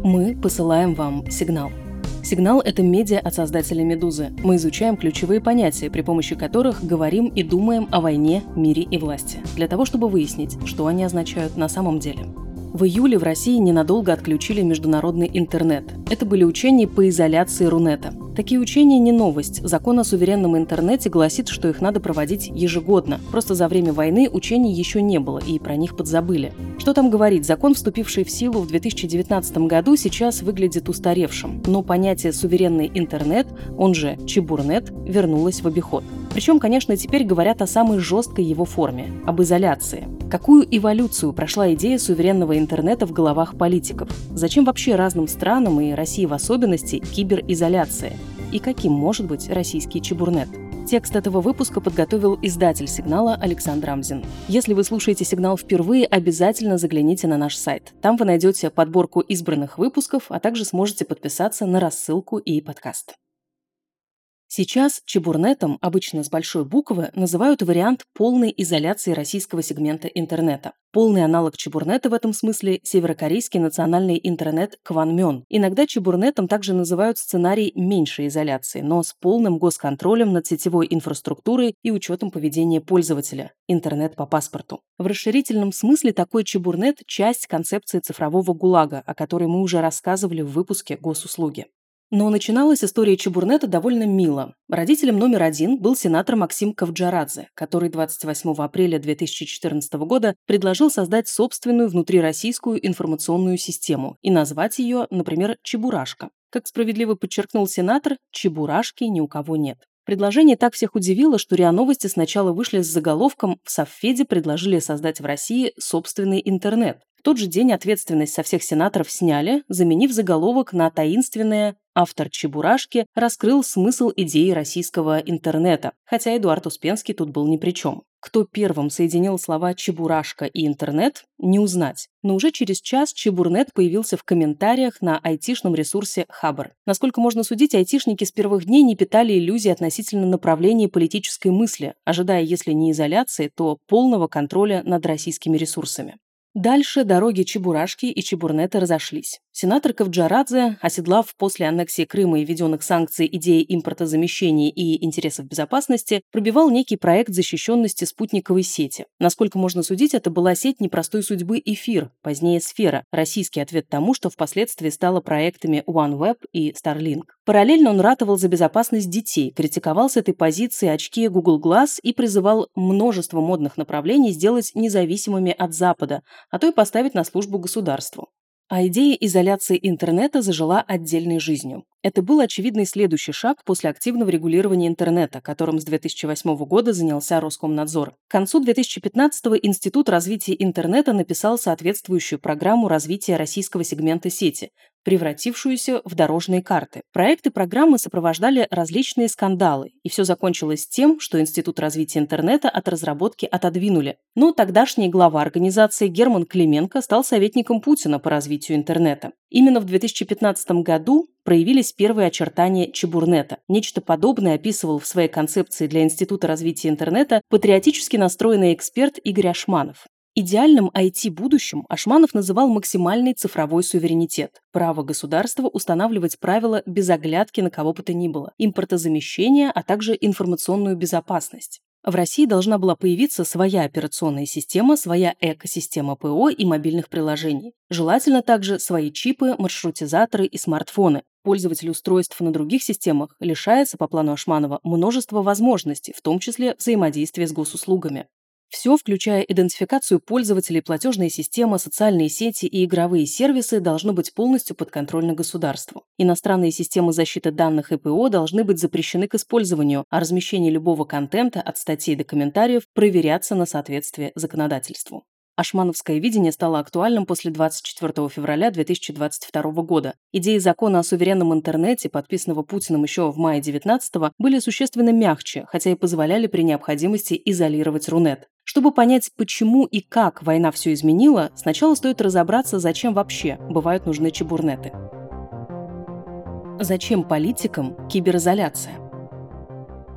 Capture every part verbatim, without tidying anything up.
Мы посылаем вам сигнал. Сигнал – это медиа от создателя «Медузы». Мы изучаем ключевые понятия, при помощи которых говорим и думаем о войне, мире и власти, для того, чтобы выяснить, что они означают на самом деле. В июле в России ненадолго отключили международный интернет. Это были учения по изоляции Рунета. Такие учения не новость. Закон о суверенном интернете гласит, что их надо проводить ежегодно. Просто за время войны учений еще не было, и про них подзабыли. Что там говорить, закон, вступивший в силу в две тысячи девятнадцатом году, сейчас выглядит устаревшим. Но понятие «суверенный интернет», он же «чебурнет», вернулось в обиход. Причем, конечно, теперь говорят о самой жесткой его форме – об изоляции. Какую эволюцию прошла идея суверенного интернета в головах политиков? Зачем вообще разным странам, и России в особенности, киберизоляция? И каким может быть российский чебурнет? Текст этого выпуска подготовил издатель «Сигнала» Александр Амзин. Если вы слушаете «Сигнал» впервые, обязательно загляните на наш сайт. Там вы найдете подборку избранных выпусков, а также сможете подписаться на рассылку и подкаст. Сейчас чебурнетом, обычно с большой буквы, называют вариант полной изоляции российского сегмента интернета. Полный аналог чебурнета в этом смысле – северокорейский национальный интернет Кванмён. Иногда чебурнетом также называют сценарий меньшей изоляции, но с полным госконтролем над сетевой инфраструктурой и учетом поведения пользователя – интернет по паспорту. В расширительном смысле такой чебурнет – часть концепции цифрового ГУЛАГа, о которой мы уже рассказывали в выпуске «Госуслуги». Но начиналась история чебурнета довольно мило. Родителем номер один был сенатор Максим Ковджарадзе, который двадцать восьмого апреля две тысячи четырнадцатого года предложил создать собственную внутрироссийскую информационную систему и назвать ее, например, «Чебурашка». Как справедливо подчеркнул сенатор, чебурашки ни у кого нет. Предложение так всех удивило, что РИА Новости сначала вышли с заголовком «В Совфеде предложили создать в России собственный интернет». В тот же день ответственность со всех сенаторов сняли, заменив заголовок на таинственное «Автор Чебурашки раскрыл смысл идеи российского интернета», хотя Эдуард Успенский тут был ни при чем. Кто первым соединил слова «чебурашка» и «интернет» – не узнать. Но уже через час чебурнет появился в комментариях на айтишном ресурсе Хабр. Насколько можно судить, айтишники с первых дней не питали иллюзий относительно направления политической мысли, ожидая, если не изоляции, то полного контроля над российскими ресурсами. Дальше дороги чебурашки и чебурнета разошлись. Сенатор Ковджарадзе, оседлав после аннексии Крыма и введенных санкций идеи импортозамещения и интересов безопасности, пробивал некий проект защищенности спутниковой сети. Насколько можно судить, это была сеть непростой судьбы «Эфир», позднее «Сфера», российский ответ тому, что впоследствии стало проектами OneWeb и Starlink. Параллельно он ратовал за безопасность детей, критиковал с этой позиции очки Google Glass и призывал множество модных направлений сделать независимыми от Запада, а то и поставить на службу государству. А идея изоляции интернета зажила отдельной жизнью. Это был очевидный следующий шаг после активного регулирования интернета, которым с две тысячи восьмого года занялся Роскомнадзор. К концу две тысячи пятнадцатого Институт развития интернета написал соответствующую программу развития российского сегмента сети, превратившуюся в дорожные карты. Проекты программы сопровождали различные скандалы, и все закончилось тем, что Институт развития интернета от разработки отодвинули. Но тогдашний глава организации Герман Клименко стал советником Путина по развитию интернета. Именно в две тысячи пятнадцатом году проявились первые очертания чебурнета. Нечто подобное описывал в своей концепции для Института развития интернета патриотически настроенный эксперт Игорь Ашманов. Идеальным ай ти-будущим Ашманов называл максимальный цифровой суверенитет, право государства устанавливать правила без оглядки на кого бы то ни было, импортозамещение, а также информационную безопасность. В России должна была появиться своя операционная система, своя экосистема ПО и мобильных приложений. Желательно также свои чипы, маршрутизаторы и смартфоны. Пользователь устройств на других системах лишается, по плану Ашманова, множества возможностей, в том числе взаимодействия с госуслугами. Все, включая идентификацию пользователей, платежные системы, социальные сети и игровые сервисы, должно быть полностью подконтрольно государству. Иностранные системы защиты данных и ПО должны быть запрещены к использованию, а размещение любого контента от статей до комментариев проверяться на соответствие законодательству. Ашмановское видение стало актуальным после двадцать четвёртого февраля две тысячи двадцать второго года. Идеи закона о суверенном интернете, подписанного Путиным еще в мае девятнадцатого, были существенно мягче, хотя и позволяли при необходимости изолировать Рунет. Чтобы понять, почему и как война все изменила, сначала стоит разобраться, зачем вообще бывают нужны чебурнеты. Зачем политикам киберизоляция?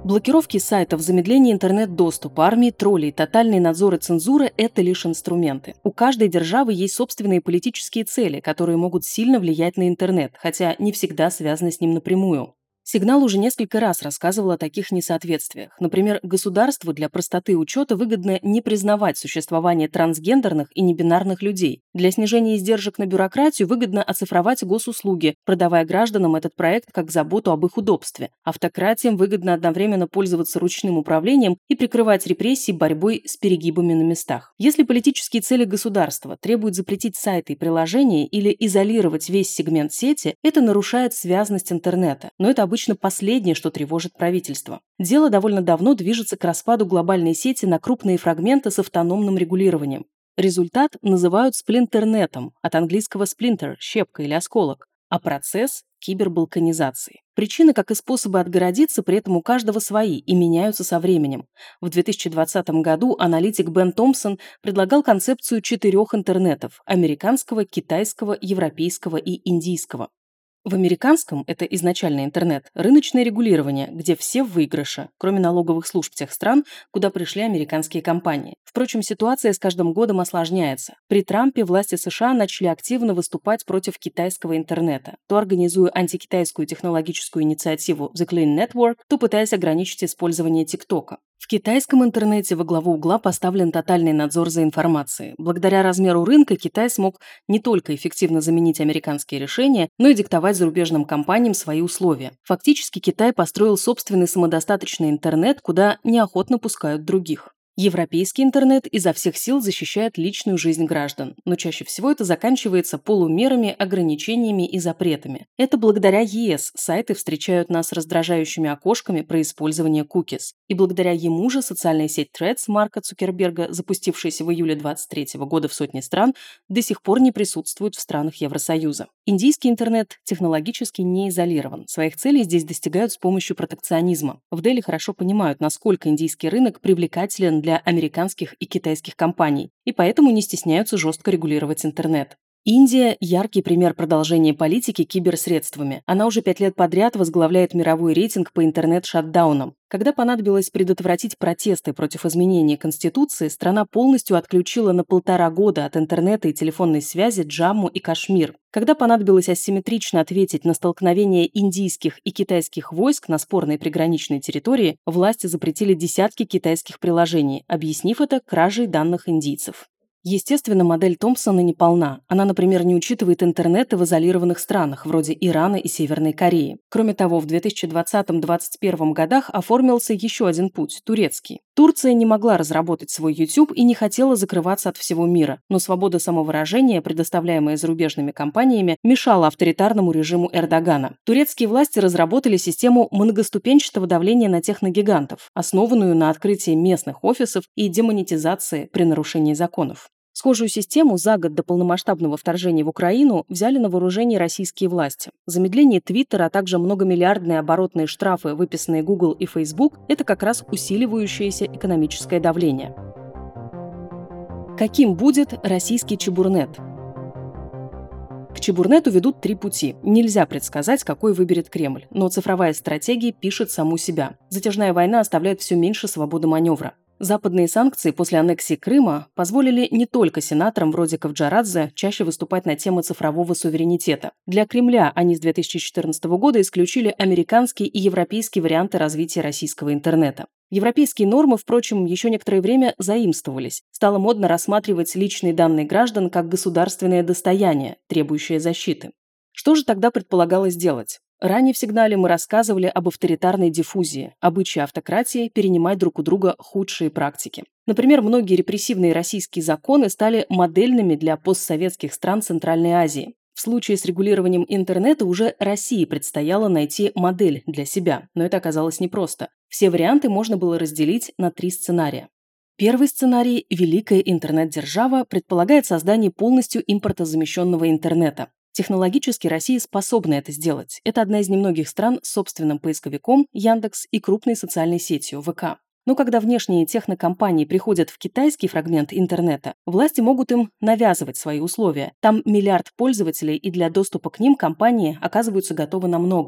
Блокировки сайтов, замедление интернет-доступа, армии троллей, тотальный надзор и цензура – это лишь инструменты. У каждой державы есть собственные политические цели, которые могут сильно влиять на интернет, хотя не всегда связаны с ним напрямую. Сигнал уже несколько раз рассказывал о таких несоответствиях. Например, государству для простоты учета выгодно не признавать существование трансгендерных и небинарных людей. Для снижения издержек на бюрократию выгодно оцифровать госуслуги, продавая гражданам этот проект как заботу об их удобстве. Автократиям выгодно одновременно пользоваться ручным управлением и прикрывать репрессии борьбой с перегибами на местах. Если политические цели государства требуют запретить сайты и приложения или изолировать весь сегмент сети, это нарушает связность интернета. Но это обычно последнее, что тревожит правительство. Дело довольно давно движется к распаду глобальной сети на крупные фрагменты с автономным регулированием. Результат называют сплинтернетом, от английского splinter – щепка или осколок, а процесс – кибербалканизации. Причины, как и способы отгородиться, при этом у каждого свои и меняются со временем. В две тысячи двадцатом году аналитик Бен Томпсон предлагал концепцию четырех интернетов – американского, китайского, европейского и индийского. В американском, это изначально интернет, рыночное регулирование, где все в выигрыше, кроме налоговых служб тех стран, куда пришли американские компании. Впрочем, ситуация с каждым годом осложняется. При Трампе власти США начали активно выступать против китайского интернета, то организуя антикитайскую технологическую инициативу The Clean Network, то пытаясь ограничить использование ТикТока. В китайском интернете во главу угла поставлен тотальный надзор за информацией. Благодаря размеру рынка Китай смог не только эффективно заменить американские решения, но и диктовать зарубежным компаниям свои условия. Фактически Китай построил собственный самодостаточный интернет, куда неохотно пускают других. Европейский интернет изо всех сил защищает личную жизнь граждан, но чаще всего это заканчивается полумерами, ограничениями и запретами. Это благодаря ЕС сайты встречают нас раздражающими окошками про использование кукис. И благодаря ему же социальная сеть Threads Марка Цукерберга, запустившаяся в июле двадцать третьего года в сотне стран, до сих пор не присутствует в странах Евросоюза. Индийский интернет технологически не изолирован. Своих целей здесь достигают с помощью протекционизма. В Дели хорошо понимают, насколько индийский рынок привлекателен для для американских и китайских компаний, и поэтому не стесняются жестко регулировать интернет. Индия – яркий пример продолжения политики киберсредствами. Она уже пять лет подряд возглавляет мировой рейтинг по интернет-шатдаунам. Когда понадобилось предотвратить протесты против изменения Конституции, страна полностью отключила на полтора года от интернета и телефонной связи Джамму и Кашмир. Когда понадобилось асимметрично ответить на столкновение индийских и китайских войск на спорной приграничной территории, власти запретили десятки китайских приложений, объяснив это кражей данных индийцев. Естественно, модель Томпсона не полна. Она, например, не учитывает интернеты в изолированных странах, вроде Ирана и Северной Кореи. Кроме того, в две тысячи двадцатом — две тысячи двадцать первом годах оформился еще один путь – турецкий. Турция не могла разработать свой YouTube и не хотела закрываться от всего мира, но свобода самовыражения, предоставляемая зарубежными компаниями, мешала авторитарному режиму Эрдогана. Турецкие власти разработали систему многоступенчатого давления на техногигантов, основанную на открытии местных офисов и демонетизации при нарушении законов. Схожую систему за год до полномасштабного вторжения в Украину взяли на вооружение российские власти. Замедление Твиттера, а также многомиллиардные оборотные штрафы, выписанные Google и Facebook, это как раз усиливающееся экономическое давление. Каким будет российский чебурнет? К чебурнету ведут три пути. Нельзя предсказать, какой выберет Кремль, но цифровая стратегия пишет саму себя. Затяжная война оставляет все меньше свободы маневра. Западные санкции после аннексии Крыма позволили не только сенаторам вроде Кавджарадзе чаще выступать на тему цифрового суверенитета. Для Кремля они с две тысячи четырнадцатого года исключили американские и европейские варианты развития российского интернета. Европейские нормы, впрочем, еще некоторое время заимствовались. Стало модно рассматривать личные данные граждан как государственное достояние, требующее защиты. Что же тогда предполагалось делать? Ранее в сигнале мы рассказывали об авторитарной диффузии, обычае автократии перенимать друг у друга худшие практики. Например, многие репрессивные российские законы стали модельными для постсоветских стран Центральной Азии. В случае с регулированием интернета уже России предстояло найти модель для себя, но это оказалось непросто. Все варианты можно было разделить на три сценария. Первый сценарий – великая интернет-держава предполагает создание полностью импортозамещенного интернета. Технологически Россия способна это сделать. Это одна из немногих стран с собственным поисковиком Яндекс и крупной социальной сетью ВК. Но когда внешние технокомпании приходят в китайский фрагмент интернета, власти могут им навязывать свои условия. Там миллиард пользователей, и для доступа к ним компании оказываются готовы на многое.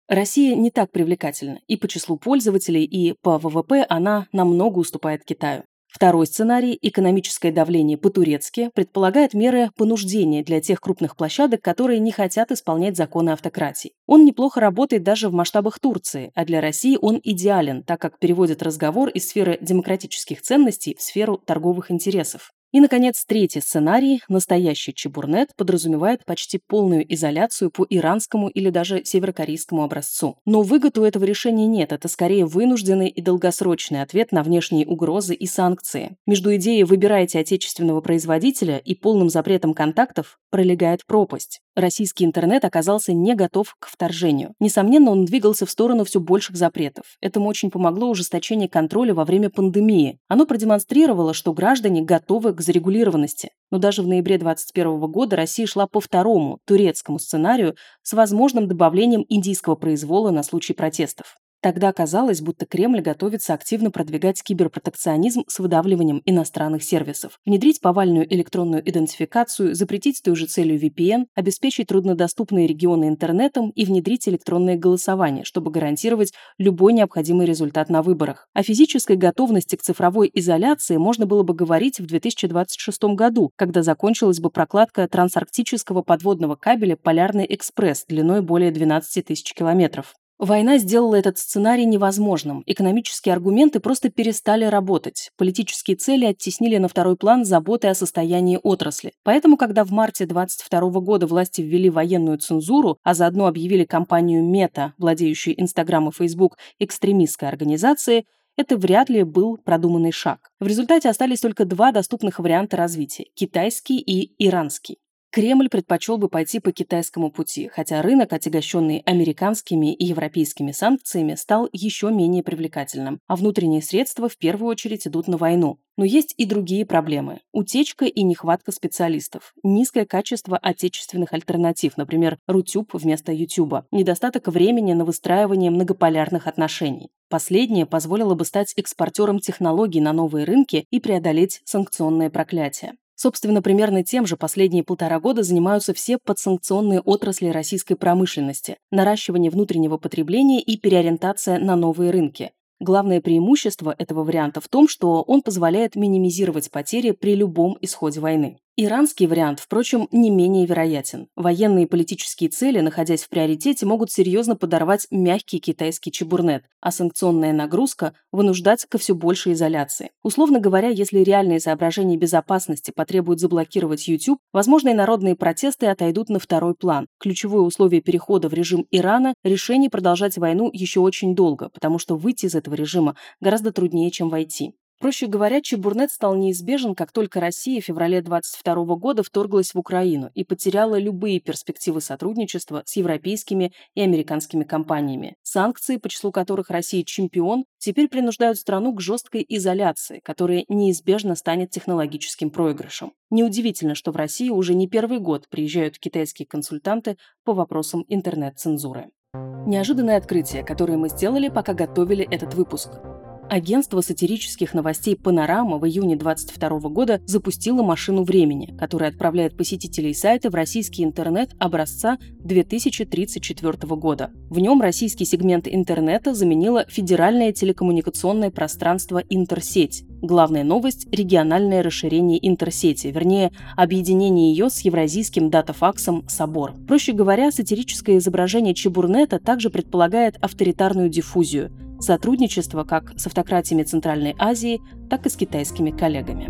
Россия не так привлекательна и по числу пользователей, и по вэ вэ пэ она намного уступает Китаю. Второй сценарий – экономическое давление по-турецки предполагает меры понуждения для тех крупных площадок, которые не хотят исполнять законы автократии. Он неплохо работает даже в масштабах Турции, а для России он идеален, так как переводит разговор из сферы демократических ценностей в сферу торговых интересов. И, наконец, третий сценарий, настоящий чебурнет, подразумевает почти полную изоляцию по иранскому или даже северокорейскому образцу. Но выгод у этого решения нет, это скорее вынужденный и долгосрочный ответ на внешние угрозы и санкции. Между идеей «выбирайте отечественного производителя» и полным запретом контактов пролегает пропасть. Российский интернет оказался не готов к вторжению. Несомненно, он двигался в сторону все больших запретов. Этому очень помогло ужесточение контроля во время пандемии. Оно продемонстрировало, что граждане готовы к зарегулированности. Но даже в ноябре две тысячи двадцать первого года Россия шла по второму, турецкому сценарию с возможным добавлением индийского произвола на случай протестов. Тогда казалось, будто Кремль готовится активно продвигать киберпротекционизм с выдавливанием иностранных сервисов, внедрить повальную электронную идентификацию, запретить с той же целью ви пи эн, обеспечить труднодоступные регионы интернетом и внедрить электронное голосование, чтобы гарантировать любой необходимый результат на выборах. О физической готовности к цифровой изоляции можно было бы говорить в две тысячи двадцать шестом году, когда закончилась бы прокладка трансарктического подводного кабеля «Полярный экспресс» длиной более двенадцати тысяч километров. Война сделала этот сценарий невозможным, экономические аргументы просто перестали работать, политические цели оттеснили на второй план заботы о состоянии отрасли. Поэтому, когда в марте две тысячи двадцать второго года власти ввели военную цензуру, а заодно объявили компанию Мета, владеющую Инстаграм и Фейсбук, экстремистской организацией, это вряд ли был продуманный шаг. В результате остались только два доступных варианта развития – китайский и иранский. Кремль предпочел бы пойти по китайскому пути, хотя рынок, отягощенный американскими и европейскими санкциями, стал еще менее привлекательным, а внутренние средства в первую очередь идут на войну. Но есть и другие проблемы. Утечка и нехватка специалистов, низкое качество отечественных альтернатив, например, Рутюб вместо Ютуба, недостаток времени на выстраивание многополярных отношений. Последнее позволило бы стать экспортером технологий на новые рынки и преодолеть санкционное проклятие. Собственно, примерно тем же последние полтора года занимаются все подсанкционные отрасли российской промышленности – наращивание внутреннего потребления и переориентация на новые рынки. Главное преимущество этого варианта в том, что он позволяет минимизировать потери при любом исходе войны. Иранский вариант, впрочем, не менее вероятен. Военные и политические цели, находясь в приоритете, могут серьезно подорвать мягкий китайский чебурнет, а санкционная нагрузка вынуждать ко все большей изоляции. Условно говоря, если реальные соображения безопасности потребуют заблокировать YouTube, возможные народные протесты отойдут на второй план. Ключевое условие перехода в режим Ирана – решение продолжать войну еще очень долго, потому что выйти из этого режима гораздо труднее, чем войти. Проще говоря, чебурнет стал неизбежен, как только Россия в феврале две тысячи двадцать второго года вторглась в Украину и потеряла любые перспективы сотрудничества с европейскими и американскими компаниями. Санкции, по числу которых Россия чемпион, теперь принуждают страну к жесткой изоляции, которая неизбежно станет технологическим проигрышем. Неудивительно, что в Россию уже не первый год приезжают китайские консультанты по вопросам интернет-цензуры. Неожиданное открытие, которое мы сделали, пока готовили этот выпуск. Агентство сатирических новостей «Панорама» в июне две тысячи двадцать второго года запустило машину времени, которая отправляет посетителей сайта в российский интернет образца две тысячи тридцать четвёртого года. В нем российский сегмент интернета заменило федеральное телекоммуникационное пространство «Интерсеть». Главная новость – региональное расширение интерсети, вернее, объединение ее с евразийским датафаксом «Собор». Проще говоря, сатирическое изображение чебурнета также предполагает авторитарную диффузию – сотрудничество как с автократиями Центральной Азии, так и с китайскими коллегами.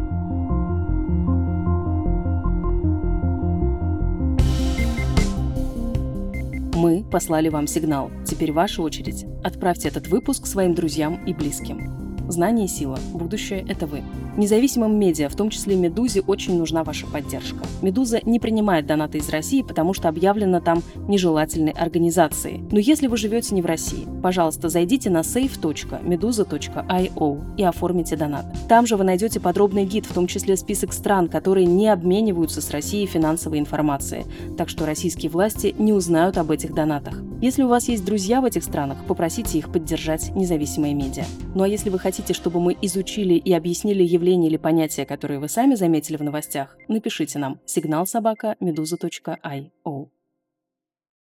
Мы послали вам сигнал. Теперь ваша очередь. Отправьте этот выпуск своим друзьям и близким. Знание – сила. Будущее – это вы. Независимым медиа, в том числе «Медузе», очень нужна ваша поддержка. «Медуза» не принимает донаты из России, потому что объявлена там нежелательной организацией. Но если вы живете не в России, пожалуйста, зайдите на сейф точка медуза точка ай о и оформите донат. Там же вы найдете подробный гид, в том числе список стран, которые не обмениваются с Россией финансовой информацией, так что российские власти не узнают об этих донатах. Если у вас есть друзья в этих странах, попросите их поддержать независимые медиа. Ну а если вы хотите, чтобы мы изучили и объяснили явления или понятия, которые вы сами заметили в новостях, напишите нам сигнал собака медуза точка ай о.